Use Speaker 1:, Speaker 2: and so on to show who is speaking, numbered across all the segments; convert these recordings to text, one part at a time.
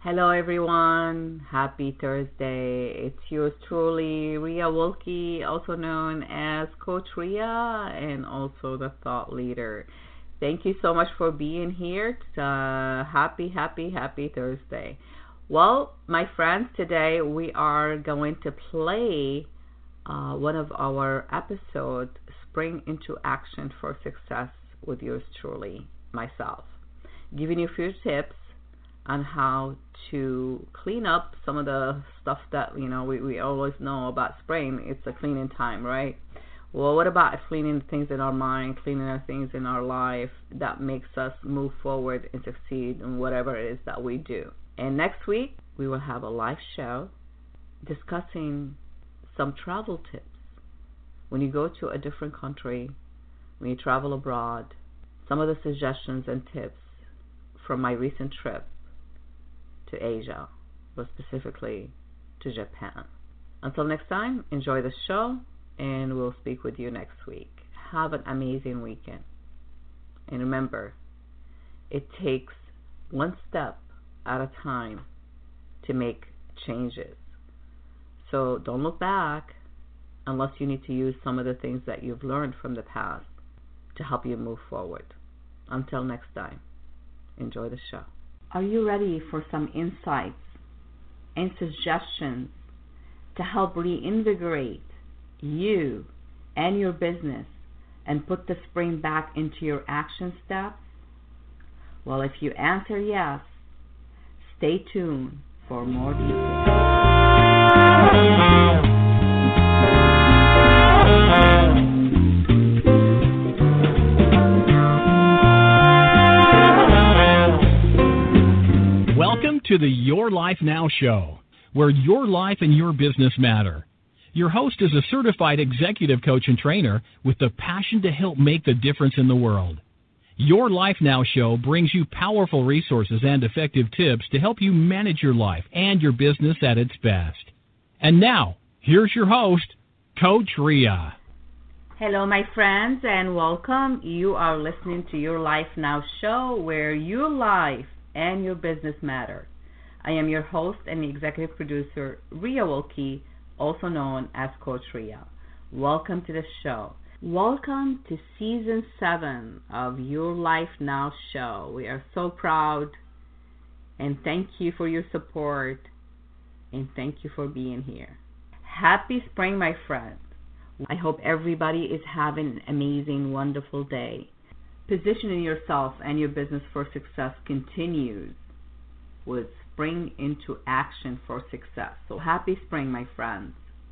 Speaker 1: Hello, everyone. Happy Thursday. It's yours truly, Ria Wilkie, also known as Coach Ria and also the Thought Leader. Thank you so much for being here. Happy Thursday. Well, my friends, today we are going to play one of our episodes, Spring into Action for Success, with yours truly, myself. Giving you a few tips on how to clean up some of the stuff that, we always know about spring. It's a cleaning time, right? Well, what about cleaning things in our mind, cleaning our things in our life that makes us move forward and succeed in whatever it is that we do? And next week, we will have a live show discussing some travel tips. When you go to a different country, when you travel abroad, some of the suggestions and tips from my recent trip to Asia, but specifically to Japan. Until next time, enjoy the show, and we'll speak with you next week. Have an amazing weekend. And remember, it takes one step at a time to make changes. So don't look back unless you need to use some of the things that you've learned from the past to help you move forward. Until next time, enjoy the show. Are you ready for some insights and suggestions to help reinvigorate you and your business and put the spring back into your action steps? Well, if you answer yes, stay tuned for more details.
Speaker 2: Welcome to the Your Life Now show, where your life and your business matter. Your host is a certified executive coach and trainer with the passion to help make the difference in the world. Your Life Now show brings you powerful resources and effective tips to help you manage your life and your business at its best. And now, here's your host, Coach Ria.
Speaker 1: Hello, my friends, and welcome. You are listening to Your Life Now show, where your life and your business matter. I am your host and executive producer, Ria Wilkie, also known as Coach Ria. Welcome to the show. Welcome to Season 7 of Your Life Now show. We are so proud, and thank you for your support, and thank you for being here. Happy spring, my friends. I hope everybody is having an amazing, wonderful day. Positioning yourself and your business for success continues with Spring into Action for Success. So happy spring, my friends.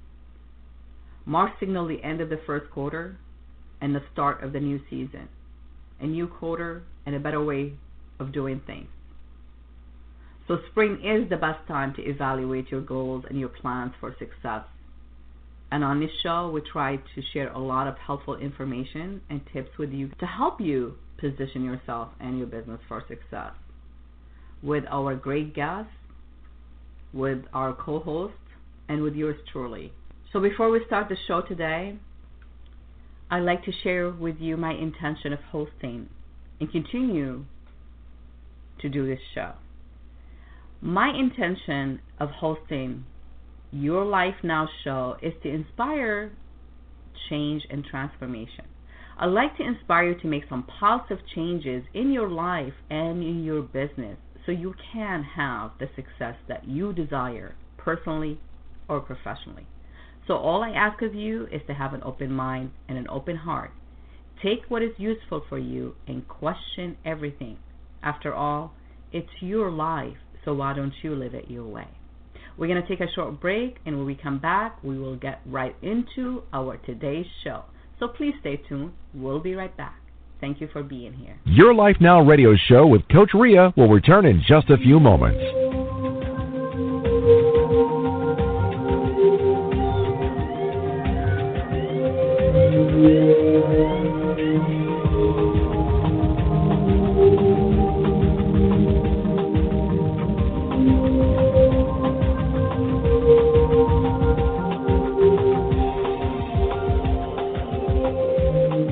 Speaker 1: March signals the end of the first quarter and the start of the new season. A new quarter and a better way of doing things. So spring is the best time to evaluate your goals and your plans for success. And on this show, we try to share a lot of helpful information and tips with you to help you position yourself and your business for success. With our great guests, with our co-hosts, and with yours truly. So before we start the show today, I'd like to share with you my intention of hosting and continue to do this show. My intention of hosting Your Life Now show is to inspire change and transformation. I'd like to inspire you to make some positive changes in your life and in your business so you can have the success that you desire personally or professionally. So all I ask of you is to have an open mind and an open heart. Take what is useful for you and question everything. After all, it's your life, so why don't you live it your way? We're going to take a short break, and when we come back, we will get right into our today's show. So please stay tuned. We'll be right back. Thank you for being here.
Speaker 3: Your Life Now radio show with Coach Ria will return in just a few moments.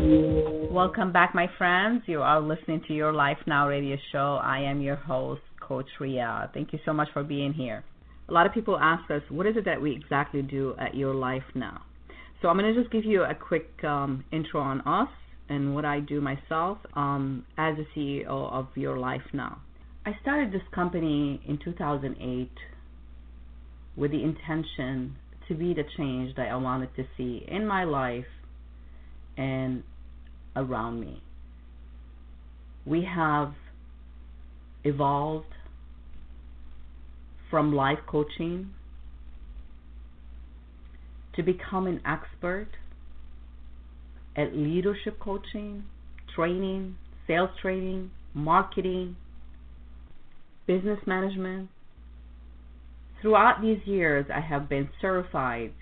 Speaker 1: Welcome back, my friends. You are listening to Your Life Now radio show. I am your host, Coach Ria. Thank you so much for being here. A lot of people ask us, what is it that we exactly do at Your Life Now? So I'm going to just give you a quick intro on us and what I do myself as the CEO of Your Life Now. I started this company in 2008 with the intention to be the change that I wanted to see in my life and around me. We have evolved from life coaching to become an expert at leadership coaching, training, sales training, marketing, business management. Throughout these years, I have been certified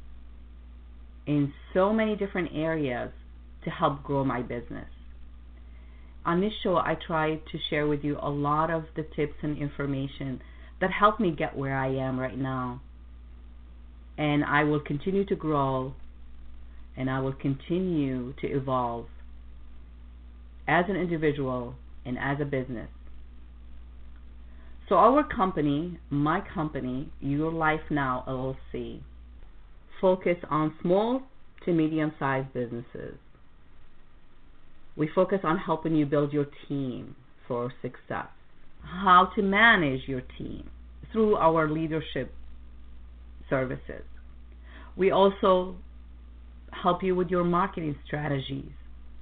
Speaker 1: in so many different areas to help grow my business. On this show, I try to share with you a lot of the tips and information that helped me get where I am right now. And I will continue to grow, and I will continue to evolve as an individual and as a business. So our company, my company, Your Life Now LLC, focus on small to medium-sized businesses. We focus on helping you build your team for success, how to manage your team through our leadership services. We also help you with your marketing strategies,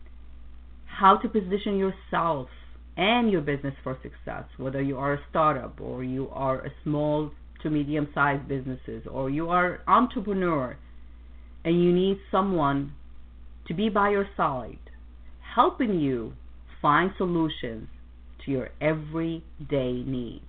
Speaker 1: how to position yourself and your business for success, whether you are a startup or you are a small to medium-sized businesses or you are an entrepreneur and you need someone to be by your side, helping you find solutions to your everyday needs.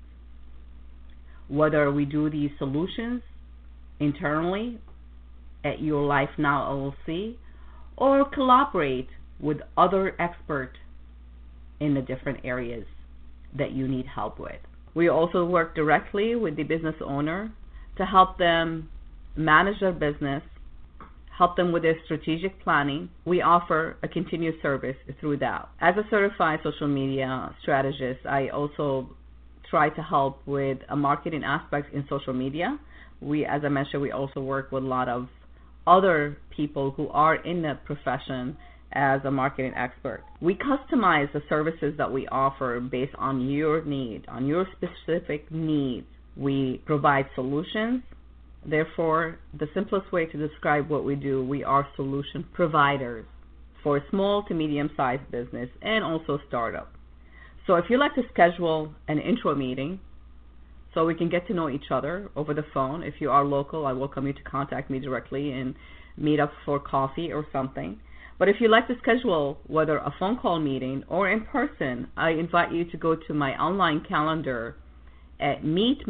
Speaker 1: Whether we do these solutions internally at Your Life Now LLC or collaborate with other experts in the different areas that you need help with. We also work directly with the business owner to help them manage their business, help them with their strategic planning. We offer a continuous service through that. As a certified social media strategist, I also try to help with a marketing aspect in social media. As I mentioned, we also work with a lot of other people who are in the profession as a marketing expert. We customize the services that we offer based on your need, on your specific needs. We provide solutions. Therefore, the simplest way to describe what we do, we are solution providers for small to medium-sized business and also startup. So if you'd like to schedule an intro meeting so we can get to know each other over the phone, if you are local, I welcome you to contact me directly and meet up for coffee or something. But if you'd like to schedule whether a phone call meeting or in person, I invite you to go to my online calendar at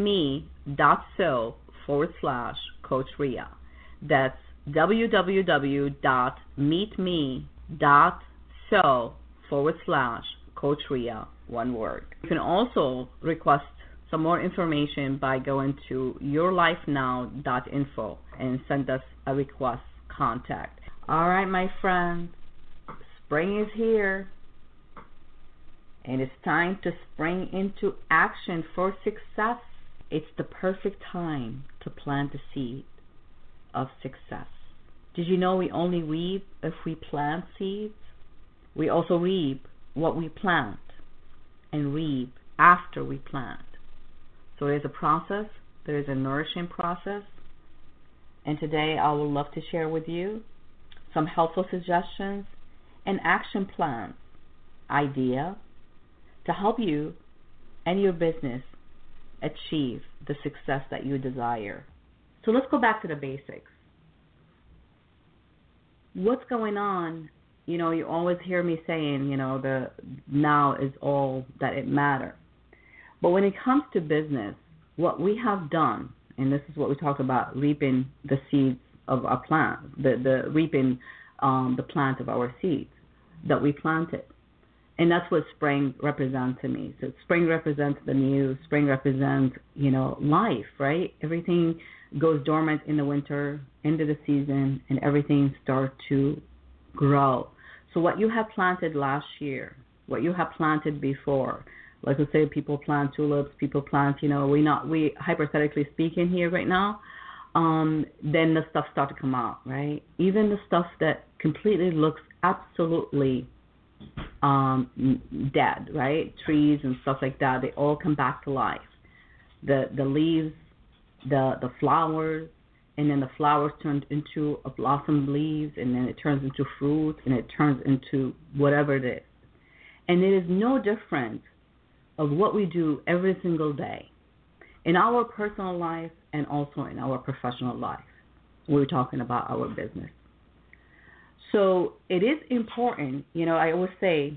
Speaker 1: meetme.so/Coach Ria. That's www.meetme.so/Coach Ria, one word. You can also request some more information by going to yourlifenow.info and send us a request contact. All right, my friends, spring is here, and it's time to spring into action for success. It's the perfect time to plant the seed of success. Did you know we only reap if we plant seeds? We also reap what we plant and reap after we plant. So there's a process, there's a nourishing process, and today I would love to share with you some helpful suggestions and action plans, idea to help you and your business achieve the success that you desire. So let's go back to the basics. What's going on? You know, you always hear me saying, the now is all that it matters. But when it comes to business, what we have done, and this is what we talk about, reaping the seeds of our plant, the reaping the plant of our seeds that we planted. And that's what spring represents to me. So spring represents the new, spring represents, life, right? Everything goes dormant in the winter, into the season, and everything starts to grow. So what you have planted last year, what you have planted before, Like I say, people plant tulips, people plant, we hypothetically speaking here right now, then the stuff start to come out, right? Even the stuff that completely looks absolutely dead, right? Trees and stuff like that, they all come back to life. The leaves, the flowers, and then the flowers turn into a blossom leaves, and then it turns into fruit, and it turns into whatever it is. And it is no different of what we do every single day in our personal life and also in our professional life. We're talking about our business. So it is important, I always say,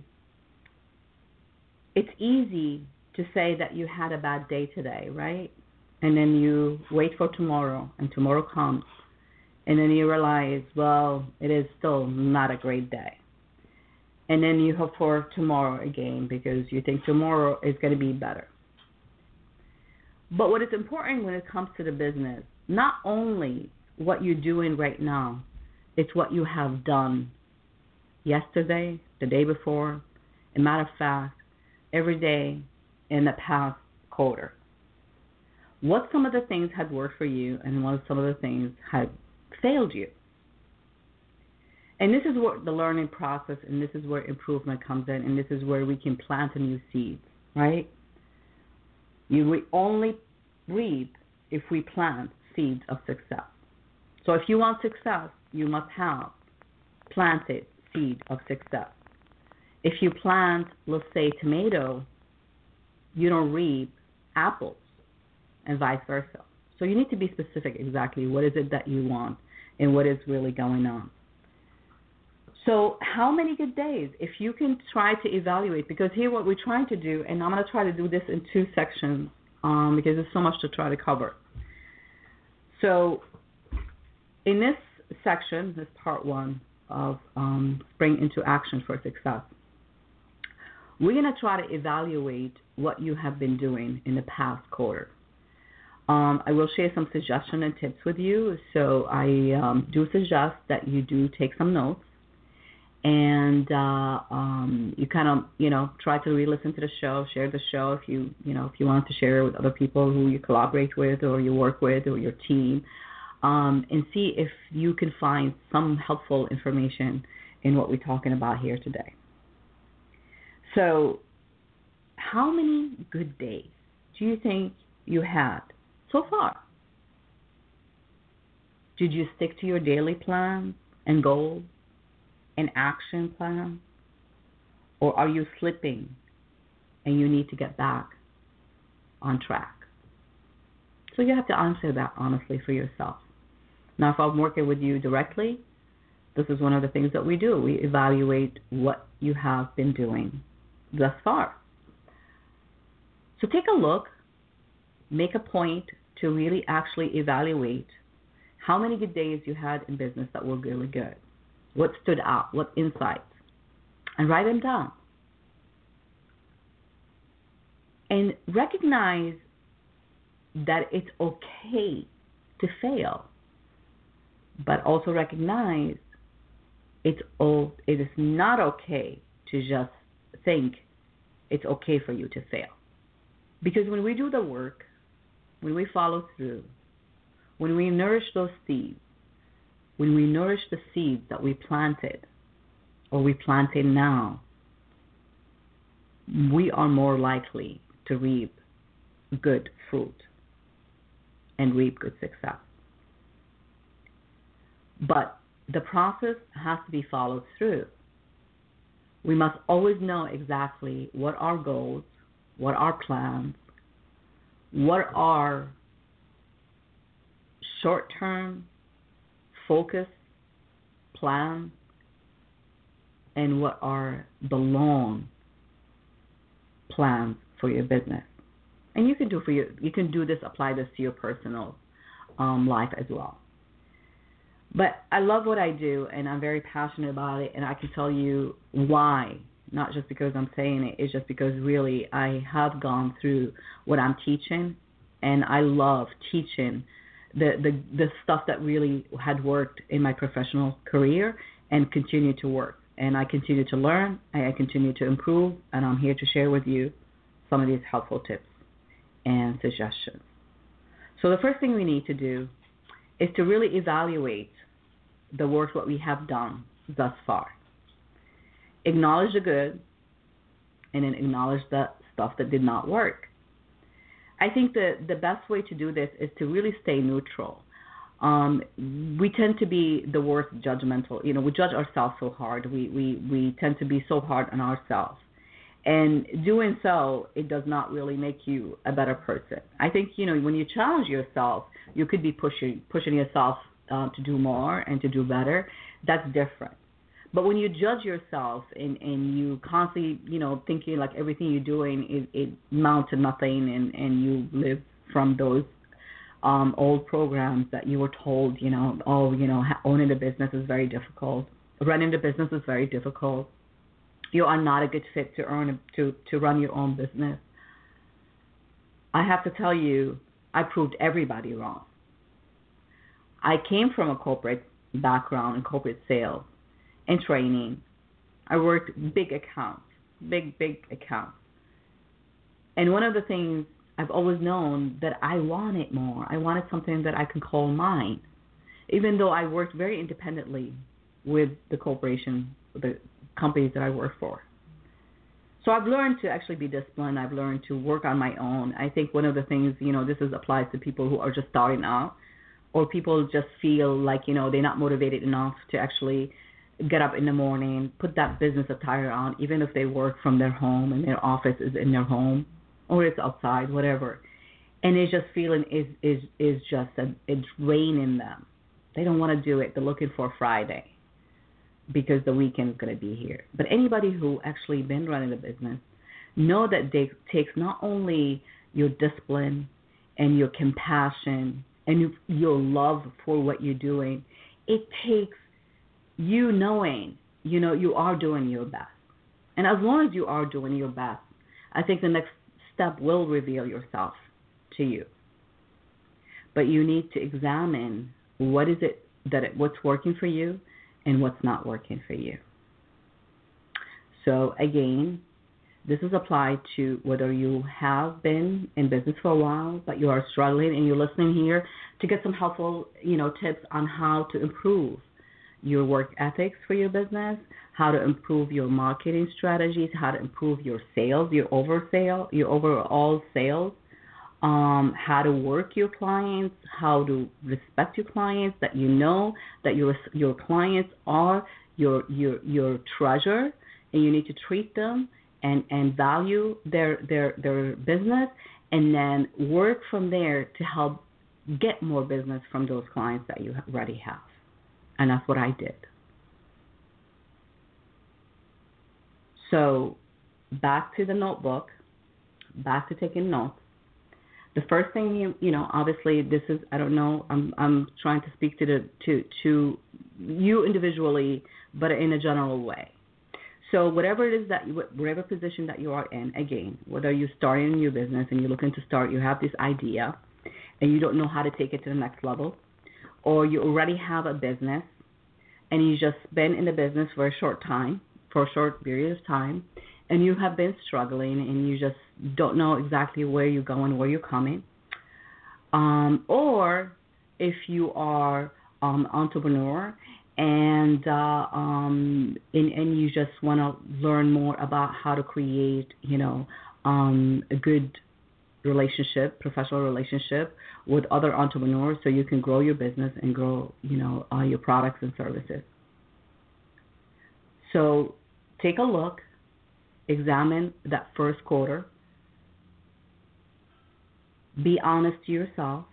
Speaker 1: it's easy to say that you had a bad day today, right? And then you wait for tomorrow, and tomorrow comes, and then you realize, well, it is still not a great day. And then you hope for tomorrow again because you think tomorrow is going to be better. But what is important when it comes to the business, not only what you're doing right now, it's what you have done yesterday, the day before, a matter of fact, every day in the past quarter. What some of the things had worked for you and what some of the things had failed you. And this is where the learning process and this is where improvement comes in, and this is where we can plant a new seed, right? We only reap if we plant seeds of success. So if you want success, you must have planted seed of success. If you plant, let's say, tomato, you don't reap apples, and vice versa. So you need to be specific exactly what is it that you want and what is really going on. So how many good days? If you can try to evaluate, because here what we're trying to do, and I'm going to try to do this in 2 sections because there's so much to try to cover. So in this section, this part 1 of Spring into Action for Success, we're going to try to evaluate what you have been doing in the past quarter. I will share some suggestions and tips with you. So I do suggest that you do take some notes. And you kind of, try to re-listen to the show, share the show if you want to share it with other people who you collaborate with or you work with or your team, and see if you can find some helpful information in what we're talking about here today. So how many good days do you think you had so far? Did you stick to your daily plans and goals? An action plan? Or are you slipping and you need to get back on track? So you have to answer that honestly for yourself. Now, if I'm working with you directly, this is one of the things that we do. We evaluate what you have been doing thus far. So take a look, make a point to really actually evaluate how many good days you had in business that were really good. What stood out? What insights? And write them down. And recognize that it's okay to fail, but also recognize it is not okay to just think it's okay for you to fail. Because when we do the work, when we follow through, when we nourish those seeds, when we nourish the seeds that we planted or we planted now, we are more likely to reap good fruit and reap good success. But the process has to be followed through. We must always know exactly what our goals, what our plans, what our short-term focus plans, and what are the long plans for your business. And you can apply this to your personal life as well. But I love what I do, and I'm very passionate about it, and I can tell you why. Not just because I'm saying it, it's just because really I have gone through what I'm teaching, and I love teaching the stuff that really had worked in my professional career and continue to work. And I continue to learn, I continue to improve, and I'm here to share with you some of these helpful tips and suggestions. So the first thing we need to do is to really evaluate the work that we have done thus far. Acknowledge the good, and then acknowledge the stuff that did not work. I think the best way to do this is to really stay neutral. We tend to be the worst judgmental. We judge ourselves so hard. We tend to be so hard on ourselves. And doing so, it does not really make you a better person. I think, when you challenge yourself, you could be pushing yourself to do more and to do better. That's different. But when you judge yourself and you constantly, thinking like everything you're doing it amounts to nothing, and you live from those old programs that you were told, owning a business is very difficult, running the business is very difficult. You are not a good fit to run your own business. I have to tell you, I proved everybody wrong. I came from a corporate background in corporate sales and training. I worked big accounts. And one of the things I've always known that I wanted more. I wanted something that I could call mine, even though I worked very independently with the corporation, the companies that I work for. So I've learned to actually be disciplined. I've learned to work on my own. I think one of the things, applies to people who are just starting out, or people just feel like, they're not motivated enough to actually get up in the morning, put that business attire on, even if they work from their home and their office is in their home or it's outside, whatever. And it's just feeling is just it's draining them. They don't want to do it. They're looking for Friday because the weekend is going to be here. But anybody who actually been running a business know that it takes not only your discipline and your compassion and your love for what you're doing, it takes you knowing, you are doing your best. And as long as you are doing your best, I think the next step will reveal yourself to you. But you need to examine what's working for you and what's not working for you. So again, this is applied to whether you have been in business for a while, but you are struggling and you're listening here to get some helpful, tips on how to improve your work ethics for your business, how to improve your marketing strategies, how to improve your sales, your overall sales, how to work your clients, how to respect your clients, that that your clients are your treasure, and you need to treat them and value their business, and then work from there to help get more business from those clients that you already have. And that's what I did. So back to the notebook, back to taking notes. The first thing obviously this is, I don't know, I'm trying to speak to you individually, but in a general way. So whatever it is whatever position that you are in, again, whether you're starting a new business and you're looking to start, you have this idea and you don't know how to take it to the next level, or you already have a business and you just been in the business for a short period of time, and you have been struggling and you just don't know exactly where you're going, where you're coming. Or if you are an entrepreneur and you just want to learn more about how to create, a good relationship, professional relationship with other entrepreneurs, so you can grow your business and grow, your products and services. So take a look, examine that first quarter, be honest to yourself.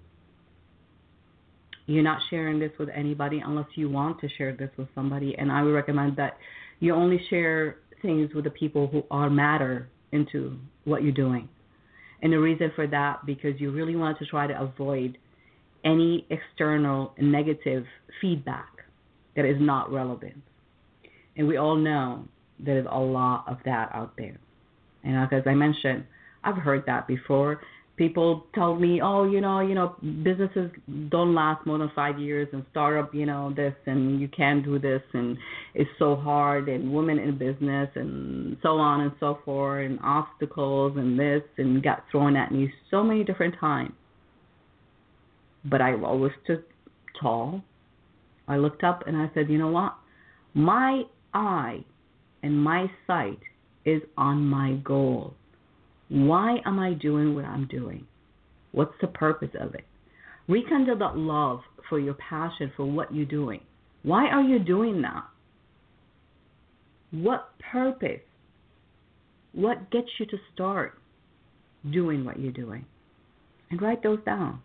Speaker 1: You're not sharing this with anybody unless you want to share this with somebody, and I would recommend that you only share things with the people who matter into what you're doing. And the reason for that, because you really want to try to avoid any external negative feedback that is not relevant. And we all know there's a lot of that out there. And as I mentioned, I've heard that before, People tell me, oh, businesses don't last more than 5 years, and startup, this, and you can't do this, and it's so hard, and women in business, and so on and so forth, and obstacles, and this, and got thrown at me so many different times. But I always stood tall. I looked up and I said, you know what? My eye and my sight is on my goal. Why am I doing what I'm doing? What's the purpose of it? Rekindle that love for your passion for what you're doing. Why are you doing that? What purpose? What gets you to start doing what you're doing? And write those down.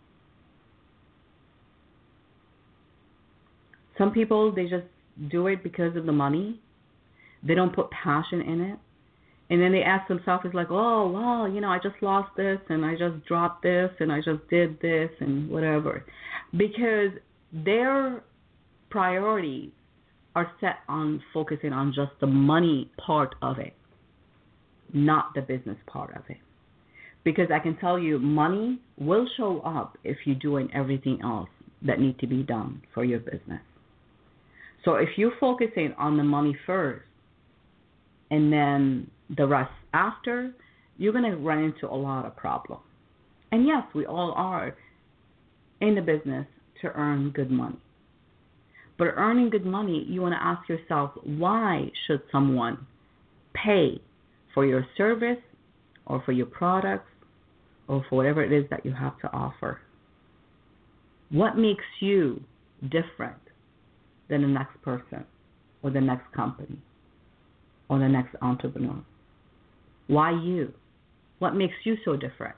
Speaker 1: Some people, they just do it because of the money. They don't put passion in it. And then they ask themselves, it's like, oh, wow, I just lost this, and I just dropped this, and I just did this, and whatever. Because their priorities are set on focusing on just the money part of it, not the business part of it. Because I can tell you, money will show up if you're doing everything else that needs to be done for your business. So if you're focusing on the money first, and then the rest after, you're going to run into a lot of problems. And yes, we all are in the business to earn good money. But earning good money, you want to ask yourself, why should someone pay for your service or for your products or for whatever it is that you have to offer? What makes you different than the next person or the next company or the next entrepreneur? Why you? What makes you so different?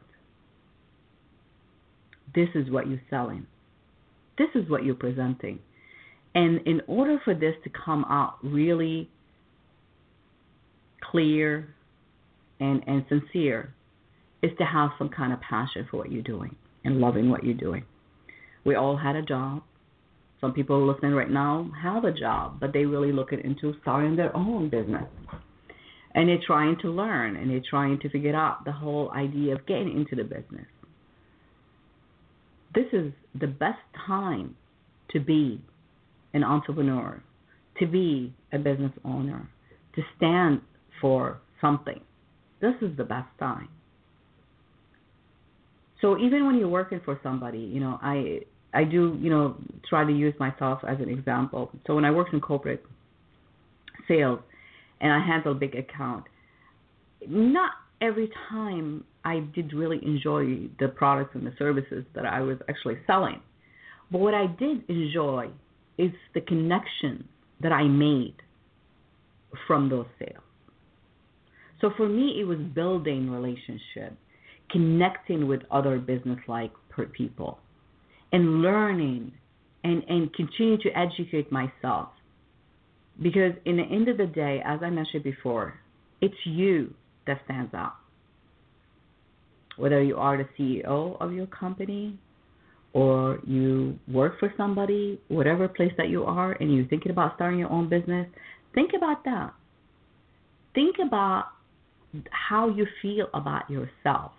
Speaker 1: This is what you're selling. This is what you're presenting. And in order for this to come out really clear and sincere, is to have some kind of passion for what you're doing and loving what you're doing. We all had a job. Some people listening right now have a job, but they really looking into starting their own business. And they're trying to learn, and they're trying to figure out the whole idea of getting into the business. This is the best time to be an entrepreneur, to be a business owner, to stand for something. This is the best time. So even when you're working for somebody, I do, try to use myself as an example. So when I worked in corporate sales and I handled big account, not every time I did really enjoy the products and the services that I was actually selling. But what I did enjoy is the connection that I made from those sales. So for me, it was building relationships, connecting with other business-like people, and learning and continue to educate myself. Because in the end of the day, as I mentioned before, it's you that stands out. Whether you are the CEO of your company or you work for somebody, whatever place that you are, and you're thinking about starting your own business, think about that. Think about how you feel about yourself.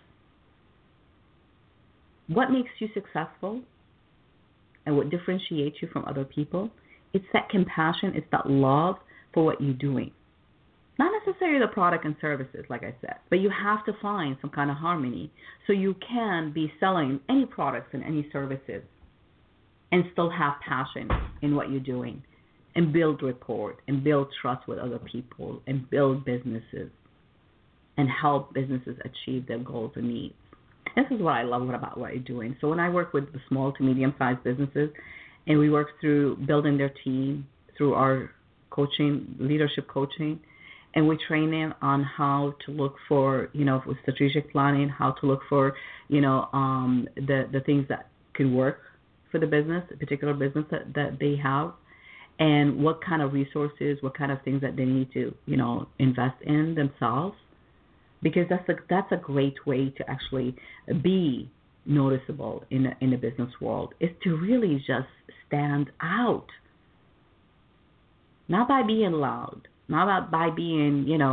Speaker 1: What makes you successful and what differentiates you from other people? It's that compassion, it's that love for what you're doing. Not necessarily the product and services, like I said, but you have to find some kind of harmony so you can be selling any products and any services and still have passion in what you're doing and build rapport and build trust with other people and build businesses and help businesses achieve their goals and needs. This is what I love about what you're doing. So when I work with the small to medium-sized businesses and we work through building their team through our coaching, leadership coaching, and we train them on how to look for, with strategic planning, how to look for, the things that can work for the business, a particular business that they have, and what kind of resources, what kind of things that they need to, invest in themselves. Because that's a great way to actually be noticeable in the business world, is to really just stand out. Not by being loud, not by being,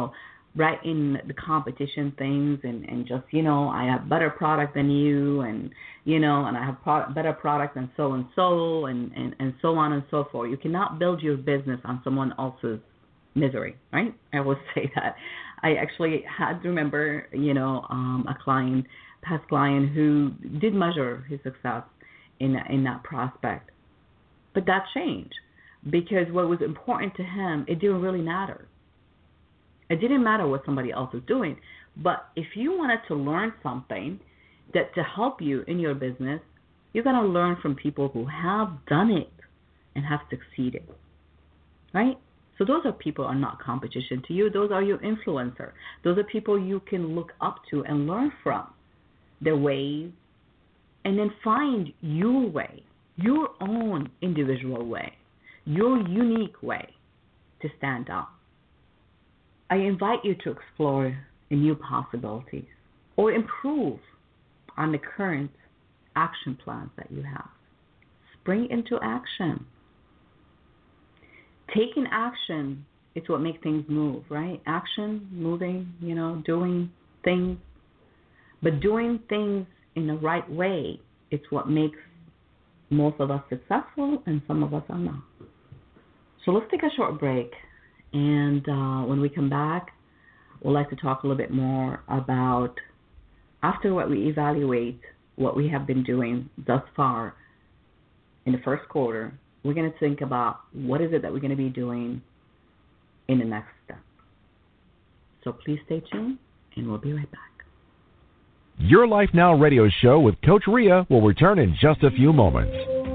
Speaker 1: right in the competition things and just, I have better product than you and, and I have better product than so and so and so on and so forth. You cannot build your business on someone else's misery, right? I always say that. I actually had to remember, a past client who did measure his success in that prospect. But that changed because what was important to him, it didn't really matter. It didn't matter what somebody else was doing. But if you wanted to learn something that to help you in your business, you're going to learn from people who have done it and have succeeded, right? So those are people who are not competition to you. Those are your influencer. Those are people you can look up to and learn from their ways and then find your way, your own individual way, your unique way to stand out. I invite you to explore new possibilities or improve on the current action plans that you have. Spring into action. Taking action is what makes things move, right? Action, moving, doing things. But doing things in the right way, it's what makes most of us successful and some of us are not. So let's take a short break. And when we come back, we'd like to talk a little bit more about, after what we evaluate what we have been doing thus far in the first quarter, we're going to think about what is it that we're going to be doing in the next step. So please stay tuned, and we'll be right back.
Speaker 3: Your Life Now radio show with Coach Ria will return in just a few moments.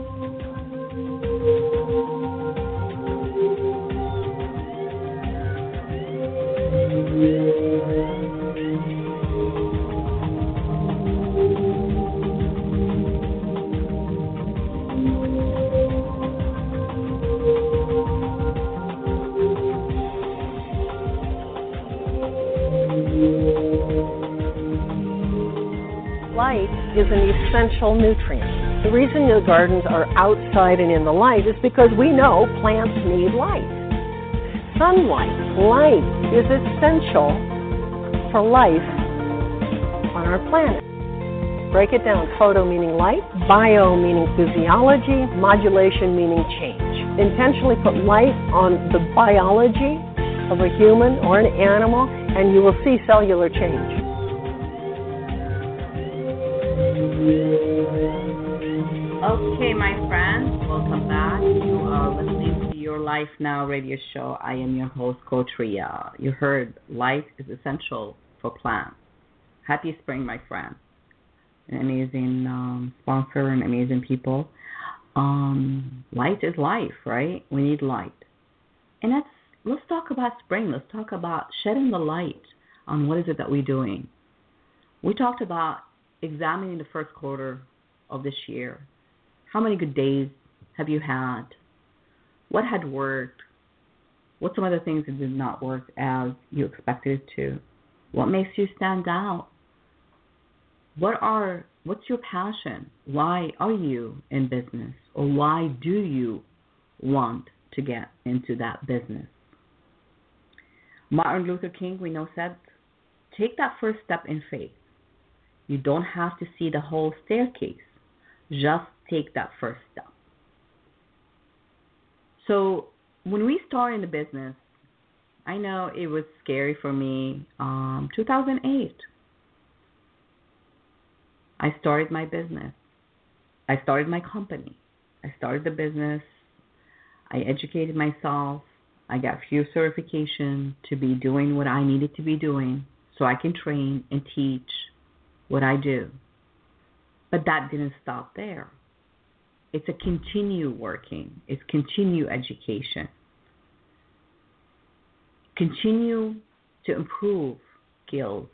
Speaker 4: Light is an essential nutrient. The reason the gardens are outside and in the light is because we know plants need light. Sunlight, light, is essential for life on our planet. Break it down. Photo meaning light, bio meaning physiology, modulation meaning change. Intentionally put light on the biology of a human or an animal, and you will see cellular change.
Speaker 1: Okay, my friends, welcome back. You are listening to Your Life Now radio show. I am your host, Coach Ria. You heard light is essential for plants. Happy spring, my friends. An amazing sponsor and amazing people. Light is life, right? We need light. And let's talk about spring. Let's talk about shedding the light on what is it that we're doing. We talked about examining the first quarter of this year. How many good days have you had? What had worked? What some of the things that did not work as you expected it to? What makes you stand out? What's your passion? Why are you in business? Or why do you want to get into that business? Martin Luther King, we know, said, take that first step in faith. You don't have to see the whole staircase. Just take that first step. So when we started in the business, I know it was scary for me. 2008, I started my business. I started my company. I started the business. I educated myself. I got a few certifications to be doing what I needed to be doing so I can train and teach what I do. But that didn't stop there. It's a continue working. It's continue education. Continue to improve skills.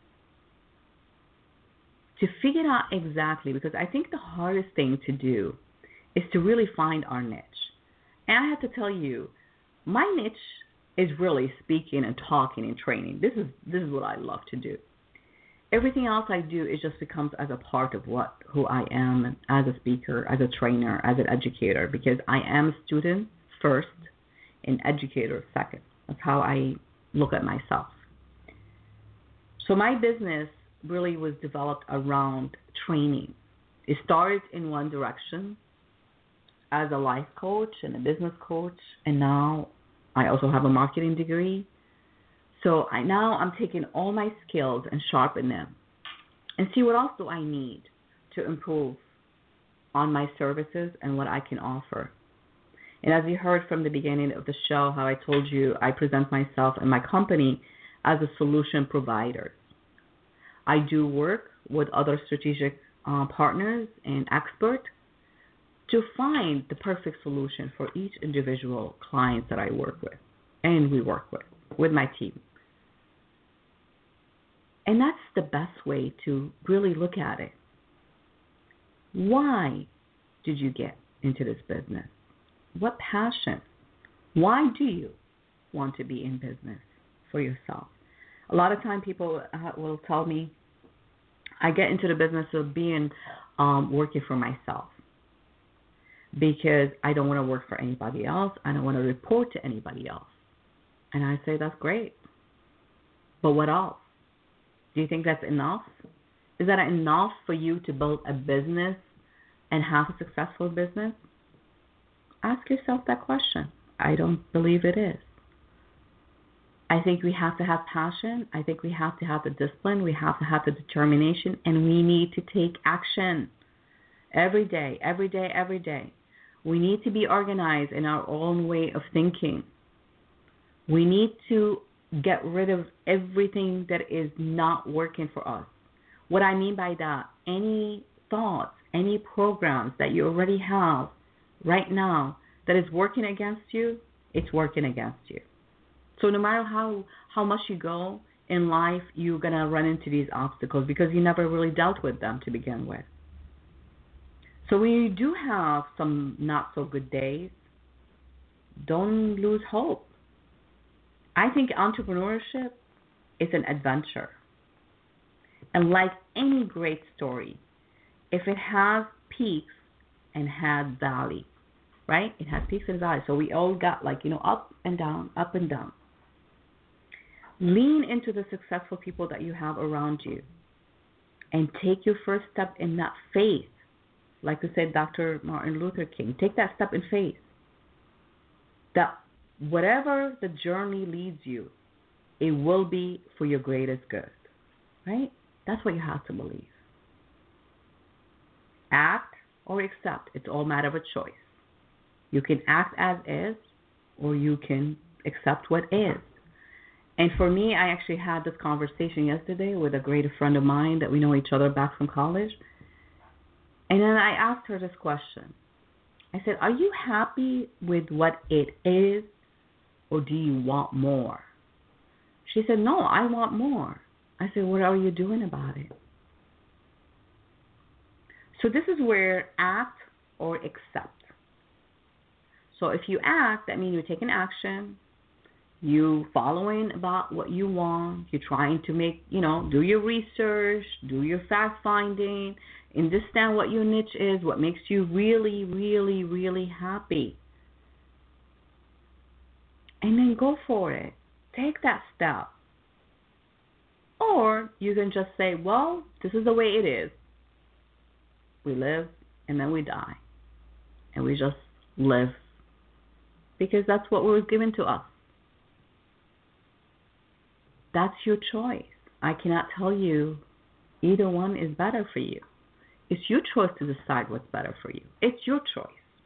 Speaker 1: To figure out exactly, because I think the hardest thing to do is to really find our niche. And I have to tell you, my niche is really speaking and talking and training. This is what I love to do. Everything else I do, it just becomes as a part of who I am as a speaker, as a trainer, as an educator, because I am a student first and educator second. That's how I look at myself. So my business really was developed around training. It started in one direction as a life coach and a business coach, and now I also have a marketing degree. So now I'm taking all my skills and sharpen them and see what else do I need to improve on my services and what I can offer. And as you heard from the beginning of the show, how I told you I present myself and my company as a solution provider. I do work with other strategic partners and experts to find the perfect solution for each individual client that I work with and we work with my team. And that's the best way to really look at it. Why did you get into this business? What passion? Why do you want to be in business for yourself? A lot of time people will tell me, I get into the business of being working for myself because I don't want to work for anybody else. I don't want to report to anybody else. And I say, that's great. But what else? Do you think that's enough? Is that enough for you to build a business and have a successful business? Ask yourself that question. I don't believe it is. I think we have to have passion. I think we have to have the discipline. We have to have the determination. And we need to take action every day, every day, every day. We need to be organized in our own way of thinking. We need to get rid of everything that is not working for us. What I mean by that, any thoughts, any programs that you already have right now that is working against you, it's working against you. So no matter how much you go in life, you're going to run into these obstacles because you never really dealt with them to begin with. So when you do have some not so good days, don't lose hope. I think entrepreneurship is an adventure. And like any great story, if it has peaks and has valleys, right? It has peaks and valleys. So we all got up and down, up and down. Lean into the successful people that you have around you and take your first step in that faith. Like I said, Dr. Martin Luther King, take that step in faith. That whatever the journey leads you, it will be for your greatest good, right? That's what you have to believe. Act or accept. It's all a matter of a choice. You can act as is, or you can accept what is. And for me, I actually had this conversation yesterday with a great friend of mine that we know each other back from college. And then I asked her this question. I said, are you happy with what it is, or do you want more? She said, no, I want more. I said, what are you doing about it? So this is where act or accept. So if you act, that means you're taking action. You following about what you want. You're trying to make, do your research, do your fact finding, understand what your niche is, what makes you really, really, really happy. And then go for it. Take that step. Or you can just say, well, this is the way it is. We live and then we die. And we just live because that's what was given to us. That's your choice. I cannot tell you either one is better for you. It's your choice to decide what's better for you. It's your choice.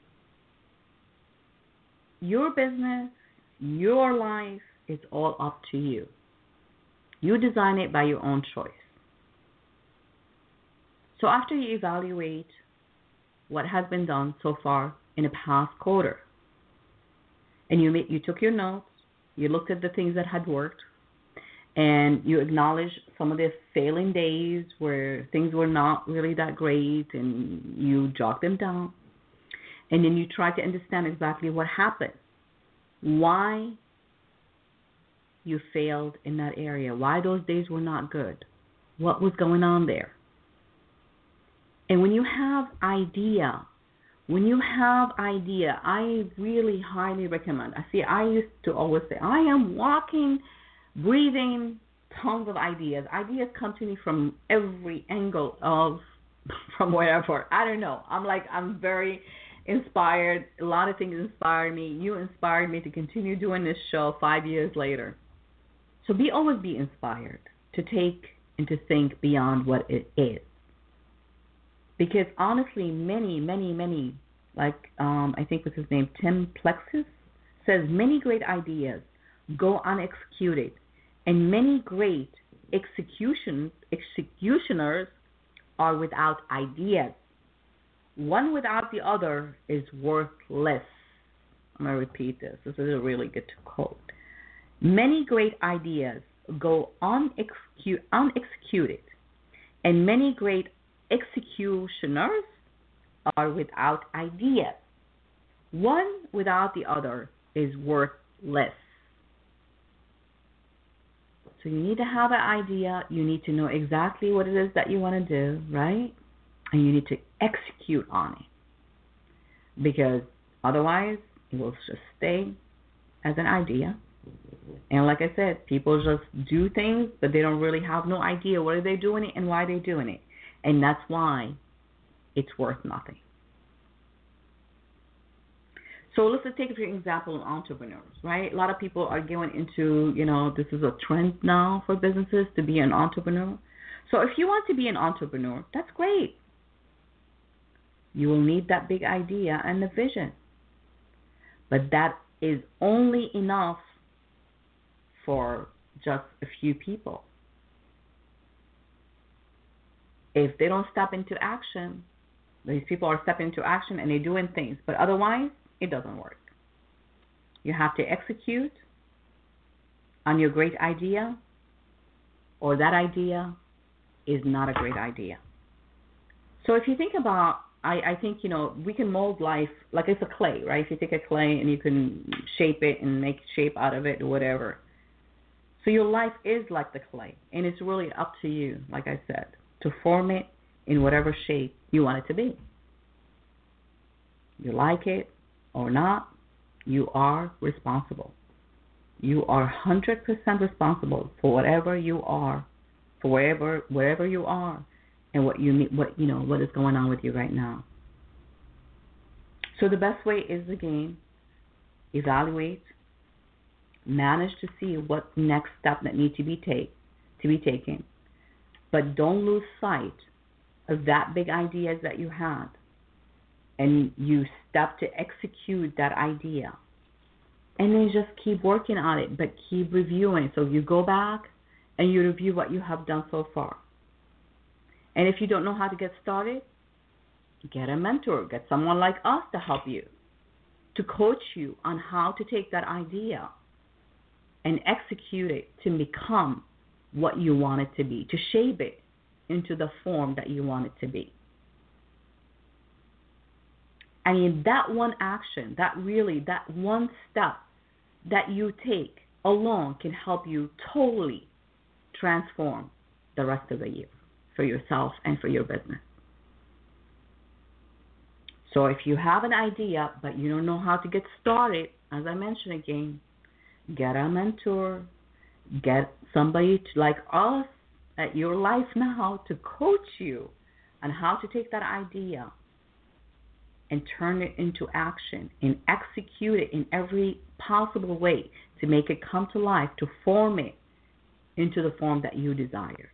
Speaker 1: Your business, your life, it's all up to you. You design it by your own choice. So after you evaluate what has been done so far in the past quarter, and you took your notes, you looked at the things that had worked, and you acknowledged some of the failing days where things were not really that great, and you jot them down, and then you try to understand exactly what happened, why you failed in that area, why those days were not good, what was going on there. And when you have idea, I really highly recommend. I used to always say, I am walking, breathing tons of ideas. Ideas come to me from every angle from wherever. I don't know. I'm very inspired. A lot of things inspire me. You inspired me to continue doing this show 5 years later. So always be inspired to take and to think beyond what it is. Because honestly, many, I think what's his name, Tim Plexus, says many great ideas go unexecuted, and many great executioners are without ideas. One without the other is worthless. I'm going to repeat this. This is a really good quote. Many great ideas go unexecuted, and many great executioners are without ideas. One without the other is worthless. So you need to have an idea. You need to know exactly what it is that you want to do, right? And you need to execute on it. Because otherwise, it will just stay as an idea. And like I said, people just do things, but they don't really have no idea what are they doing it and why they're doing it. And that's why it's worth nothing. So let's just take it for example of entrepreneurs, right? A lot of people are going into, this is a trend now for businesses to be an entrepreneur. So if you want to be an entrepreneur, that's great. You will need that big idea and the vision. But that is only enough for just a few people. If they don't step into action, these people are stepping into action and they're doing things, but otherwise, it doesn't work. You have to execute on your great idea, or that idea is not a great idea. So if you think about, I think, we can mold life like it's a clay, right? If you take a clay and you can shape it and make shape out of it or whatever. So your life is like the clay, and it's really up to you, like I said, to form it in whatever shape you want it to be. You like it or not, you are responsible. You are 100% responsible for whatever you are, for wherever you are, and what you need, what is going on with you right now. So the best way is, again, evaluate, manage to see what next step that needs to be taken, but don't lose sight of that big ideas that you had, and you step to execute that idea. And then just keep working on it, but keep reviewing. So you go back and you review what you have done so far. And if you don't know how to get started, get a mentor. Get someone like us to help you, to coach you on how to take that idea and execute it to become what you want it to be, to shape it into the form that you want it to be. I mean, that one action, that one step that you take alone can help you totally transform the rest of the year for yourself and for your business. So if you have an idea, but you don't know how to get started, as I mentioned again, get a mentor, get somebody like us at Your Life Now to coach you on how to take that idea and turn it into action and execute it in every possible way to make it come to life, to form it into the form that you desire.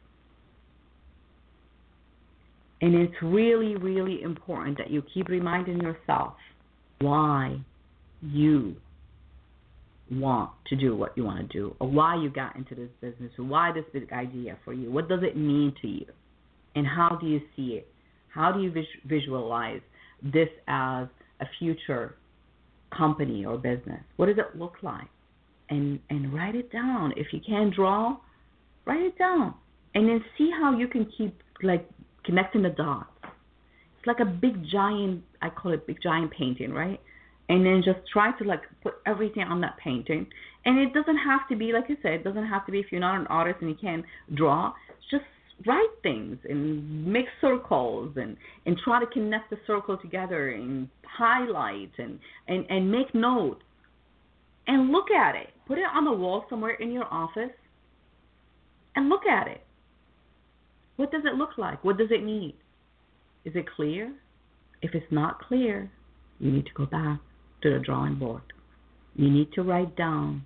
Speaker 1: And it's really, really important that you keep reminding yourself why you want to do what you want to do, or why you got into this business, or why this big idea for you. What does it mean to you? And how do you see it? How do you visualize this as a future company or business? What does it look like? And write it down. If you can't draw, write it down. And then see how you can keep connecting the dots. It's like a big giant, I call it big giant painting, right? And then just try to put everything on that painting. And it doesn't have to be, like I said, it doesn't have to be, if you're not an artist and you can't draw, just write things and make circles and try to connect the circle together and highlight and make notes and look at it. Put it on the wall somewhere in your office and look at it. What does it look like? What does it need? Is it clear? If it's not clear, you need to go back to the drawing board. You need to write down,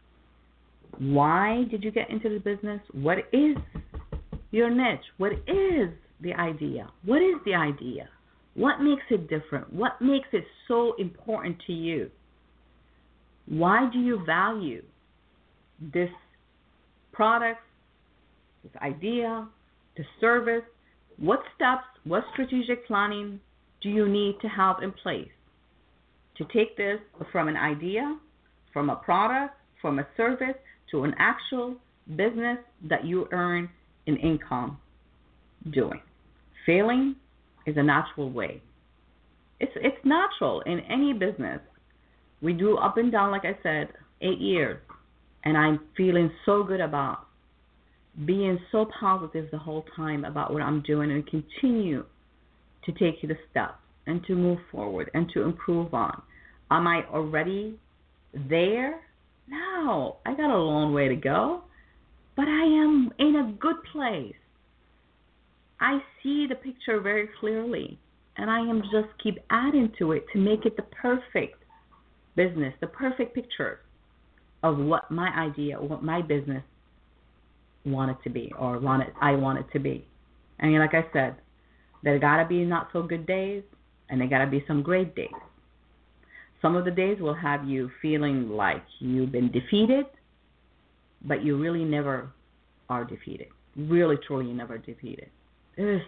Speaker 1: why did you get into the business? What is your niche? What is the idea? What is the idea? What makes it different? What makes it so important to you? Why do you value this product, this idea, this service? What steps, what strategic planning do you need to have in place to take this from an idea, from a product, from a service, to an actual business that you earn an income doing? Failing is a natural way. It's natural in any business. We do up and down, like I said, 8 years, and I'm feeling so good about being so positive the whole time about what I'm doing, and continue to take the steps and to move forward and to improve on. Am I already there? No, I got a long way to go, but I am in a good place. I see the picture very clearly, and I am just keep adding to it to make it the perfect business, the perfect picture of what my idea, what my business wanted to be, or I want it to be. And like I said, there gotta be not so good days, and there gotta be some great days. Some of the days will have you feeling like you've been defeated, but you really never are defeated. Really, truly, never defeated. It's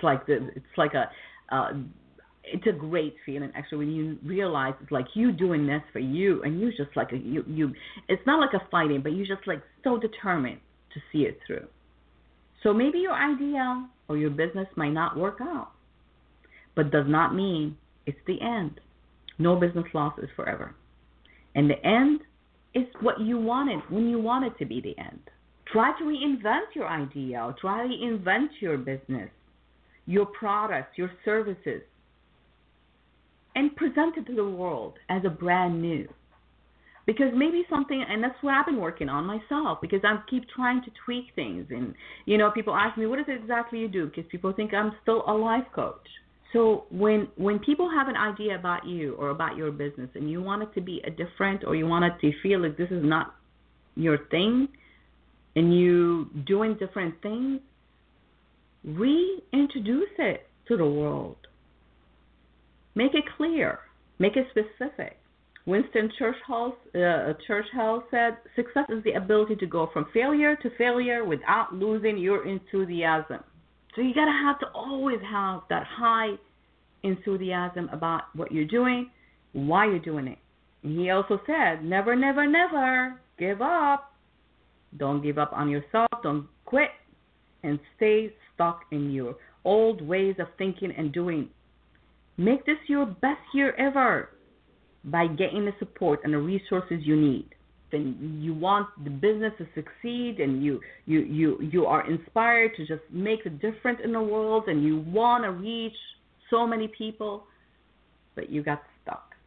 Speaker 1: a great feeling actually when you realize it's like you doing this for you, and you just like you. It's not like a fighting, but you just like so determined to see it through. So maybe your idea or your business might not work out, but does not mean it's the end. No business loss is forever. And the end is what you wanted when you want it to be the end. Try to reinvent your idea, or try to reinvent your business, your products, your services, and present it to the world as a brand new. Because maybe something, and that's what I've been working on myself, because I keep trying to tweak things. And, people ask me, what is it exactly you do? Because people think I'm still a life coach. So when people have an idea about you or about your business, and you want it to be a different, or you want it to feel like this is not your thing, and you doing different things, reintroduce it to the world. Make it clear. Make it specific. Winston Churchill said, success is the ability to go from failure to failure without losing your enthusiasm. So you got to always have that high enthusiasm about what you're doing, why you're doing it. And he also said, never, never, never give up. Don't give up on yourself. Don't quit and stay stuck in your old ways of thinking and doing. Make this your best year ever by getting the support and the resources you need. Then you want the business to succeed, and you are inspired to just make a difference in the world, and you want to reach so many people, but you got stuck.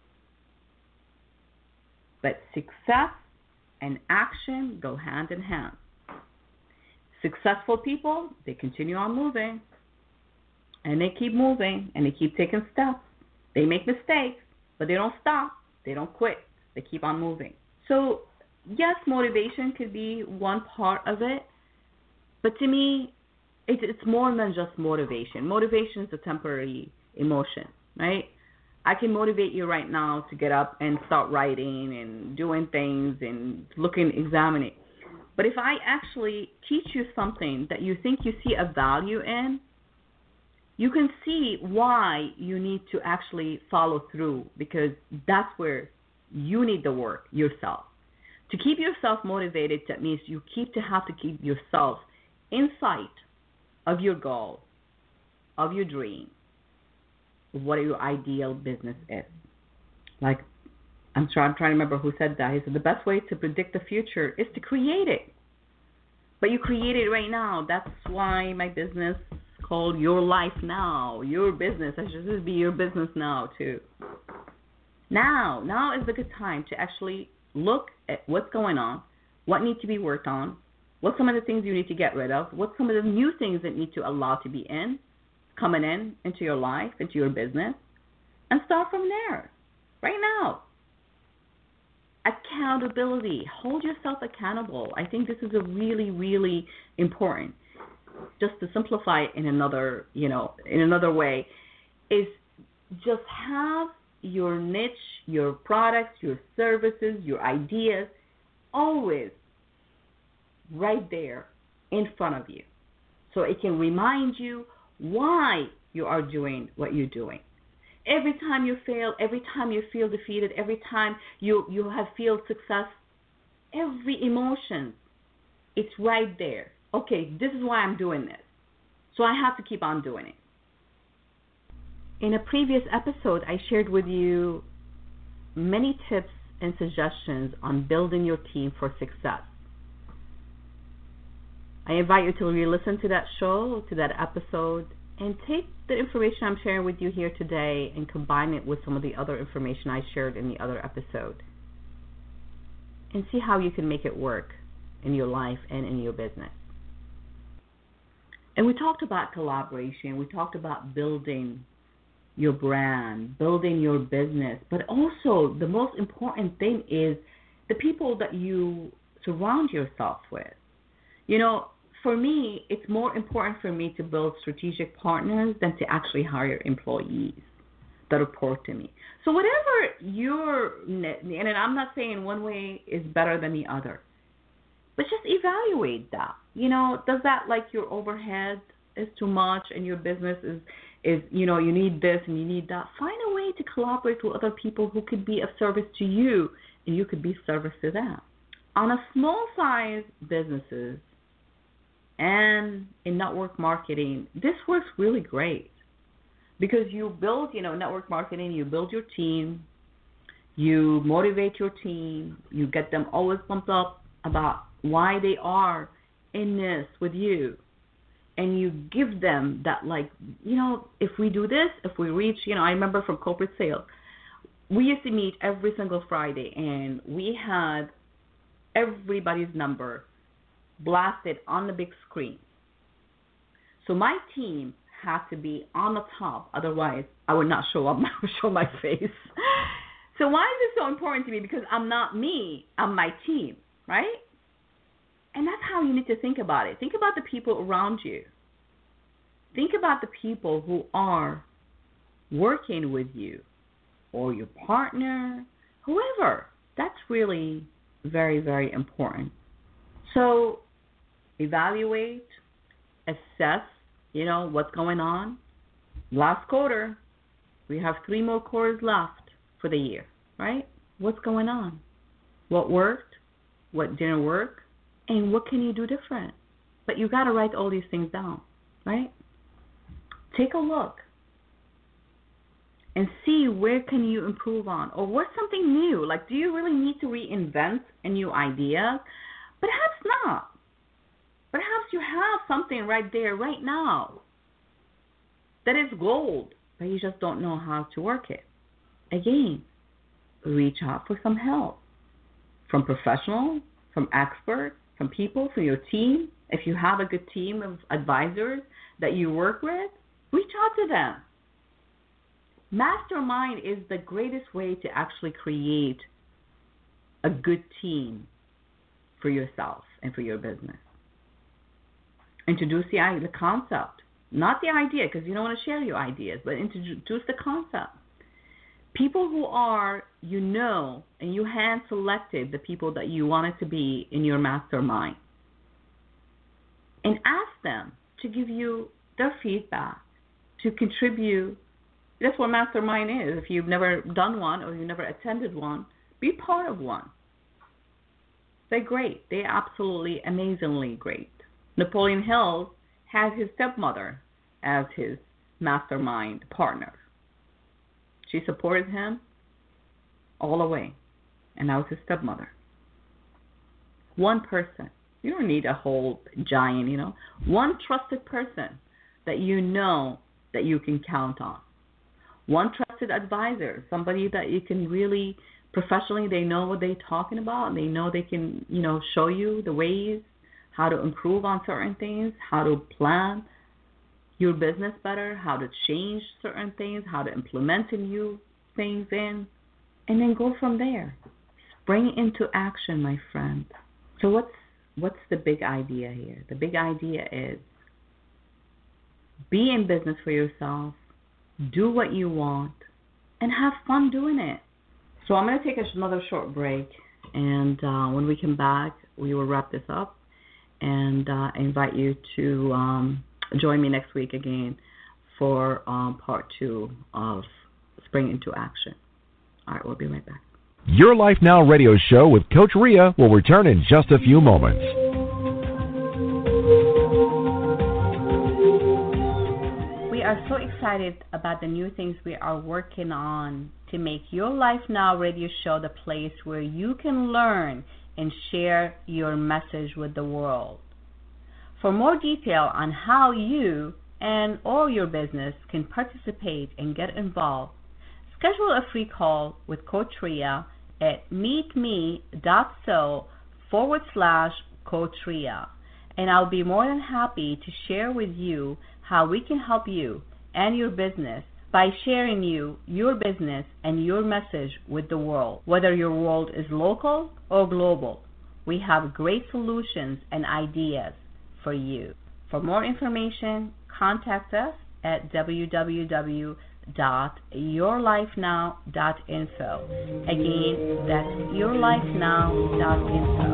Speaker 1: But success and action go hand in hand. Successful people, they continue on moving, and they keep moving, and they keep taking steps. They make mistakes, but they don't stop. They don't quit. They keep on moving. So, yes, motivation could be one part of it, but to me, it's more than just motivation. Motivation is a temporary emotion, right? I can motivate you right now to get up and start writing and doing things and examining. But if I actually teach you something that you think you see a value in, you can see why you need to actually follow through, because that's where you need the work yourself. To keep yourself motivated, that means you have to keep yourself in sight of your goal, of your dream, what your ideal business is. Like, I'm trying to remember who said that. He said the best way to predict the future is to create it. But you create it right now. That's why my business called Your Life Now. Your business. I should just be your business now too. Now is a good time to actually look at what's going on, what needs to be worked on, What's some of the things you need to get rid of? What's some of the new things that need to allow to be coming into your life, into your business? And start from there, right now. Accountability. Hold yourself accountable. I think this is a really, really important. Just to simplify it in another way, is just have your niche, your products, your services, your ideas always right there in front of you, so it can remind you why you are doing what you're doing. Every time you fail, every time you feel defeated, every time you have feel success, every emotion, it's right there. Okay, this is why I'm doing this, so I have to keep on doing it. In a previous episode, I shared with you many tips and suggestions on building your team for success. I invite you to re-listen to that show, to that episode, and take the information I'm sharing with you here today and combine it with some of the other information I shared in the other episode, and see how you can make it work in your life and in your business. And we talked about collaboration. We talked about building your brand, building your business, but also the most important thing is the people that you surround yourself with. You know, for me, it's more important for me to build strategic partners than to actually hire employees that report to me. So whatever and I'm not saying one way is better than the other, but just evaluate that. You know, does that, like, your overhead is too much and your business is you need this and you need that? Find a way to collaborate with other people who could be of service to you and you could be service to them. On a small size businesses and in network marketing, this works really great because you build, network marketing, you build your team, you motivate your team, you get them always pumped up about why they are in this with you. And you give them that, if we do this, if we reach, I remember from corporate sales, we used to meet every single Friday, and we had everybody's number blasted on the big screen. So my team had to be on the top, otherwise I would not show up, show my face. So why is this so important to me? Because I'm not me, I'm my team, right? And that's how you need to think about it. Think about the people around you. Think about the people who are working with you or your partner, whoever. That's really very, very important. So evaluate, assess, what's going on. Last quarter, we have 3 more quarters left for the year, right? What's going on? What worked? What didn't work? And what can you do different? But you got to write all these things down, right? Take a look and see where can you improve on, or what's something new. Like, do you really need to reinvent a new idea? Perhaps not. Perhaps you have something right there, right now, that is gold, but you just don't know how to work it. Again, reach out for some help from professionals, from experts, from people, from your team. If you have a good team of advisors that you work with, reach out to them. Mastermind is the greatest way to actually create a good team for yourself and for your business. Introduce the concept, not the idea, because you don't want to share your ideas, but introduce the concept. People who are, and you hand selected the people that you wanted to be in your mastermind. And ask them to give you their feedback, to contribute. That's what mastermind is. If you've never done one or you've never attended one, be part of one. They're great. They're absolutely amazingly great. Napoleon Hill has his stepmother as his mastermind partner. She supported him all the way, and that was his stepmother. One person. You don't need a whole giant, One trusted person that that you can count on. One trusted advisor, somebody that you can really professionally, they know what they're talking about, and they know they can, show you the ways how to improve on certain things, how to plan your business better, how to change certain things, how to implement new things in, and then go from there. Spring into action, my friend. So what's the big idea here? The big idea is be in business for yourself, do what you want, and have fun doing it. So I'm going to take another short break, and when we come back, we will wrap this up, and I invite you to join me next week again for part 2 of Spring into Action. All right, we'll be right back.
Speaker 3: Your Life Now radio show with Coach Ria will return in just a few moments.
Speaker 1: We are so excited about the new things we are working on to make Your Life Now radio show the place where you can learn and share your message with the world. For more detail on how you and or your business can participate and get involved, schedule a free call with Coach Ria at meetme.so/Coach Ria, and I'll be more than happy to share with you how we can help you and your business by sharing your business and your message with the world. Whether your world is local or global, we have great solutions and ideas for you. For more information, contact us at www.yourlifenow.info. Again, that's yourlifenow.info.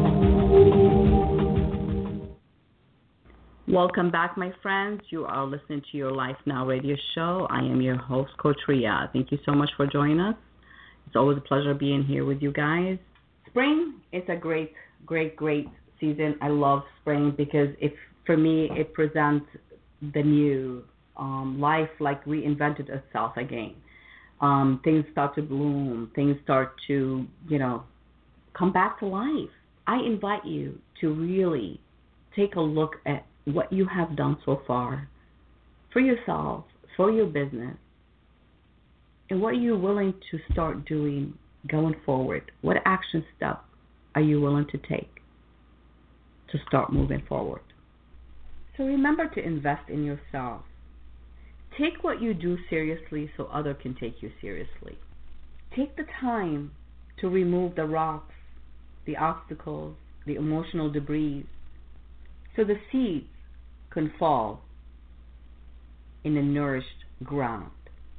Speaker 1: Welcome back, my friends. You are listening to Your Life Now radio show. I am your host, Coach Ria. Thank you so much for joining us. It's always a pleasure being here with you guys. Spring is a great season. I love spring because for me, it presents the new life, like reinvented itself again. Things start to bloom. Things start to, come back to life. I invite you to really take a look at what you have done so far for yourself, for your business, and what you're willing to start doing going forward. What action step are you willing to take to start moving forward? So remember to invest in yourself. Take what you do seriously so others can take you seriously. Take the time to remove the rocks, the obstacles, the emotional debris, so the seeds can fall in a nourished ground.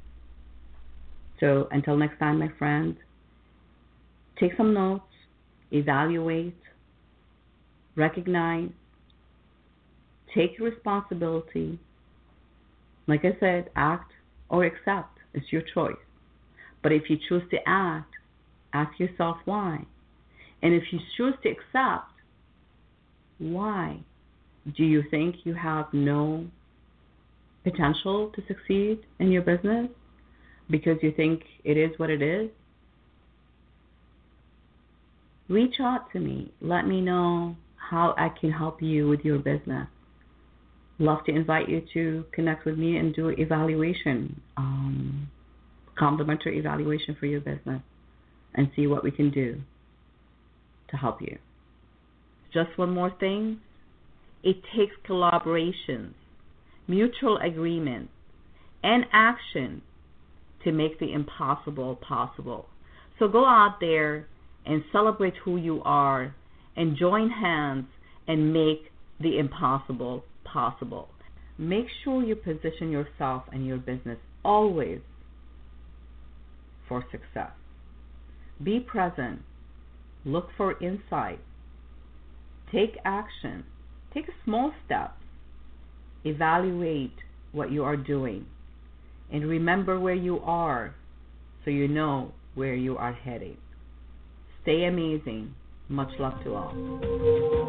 Speaker 1: So until next time, my friends, take some notes, evaluate, recognize, take responsibility. Like I said, act or accept. It's your choice. But if you choose to act, ask yourself why. And if you choose to accept, why? Do you think you have no potential to succeed in your business because you think it is what it is? Reach out to me. Let me know how I can help you with your business. Love to invite you to connect with me and do an evaluation, complimentary evaluation for your business, and see what we can do to help you. Just one more thing. It takes collaboration, mutual agreement, and action to make the impossible possible. So go out there and celebrate who you are and join hands and make the impossible possible. Make sure you position yourself and your business always for success. Be present. Look for insight. Take action. Take a small step. Evaluate what you are doing. And remember where you are so you know where you are heading. Stay amazing. Much love to all.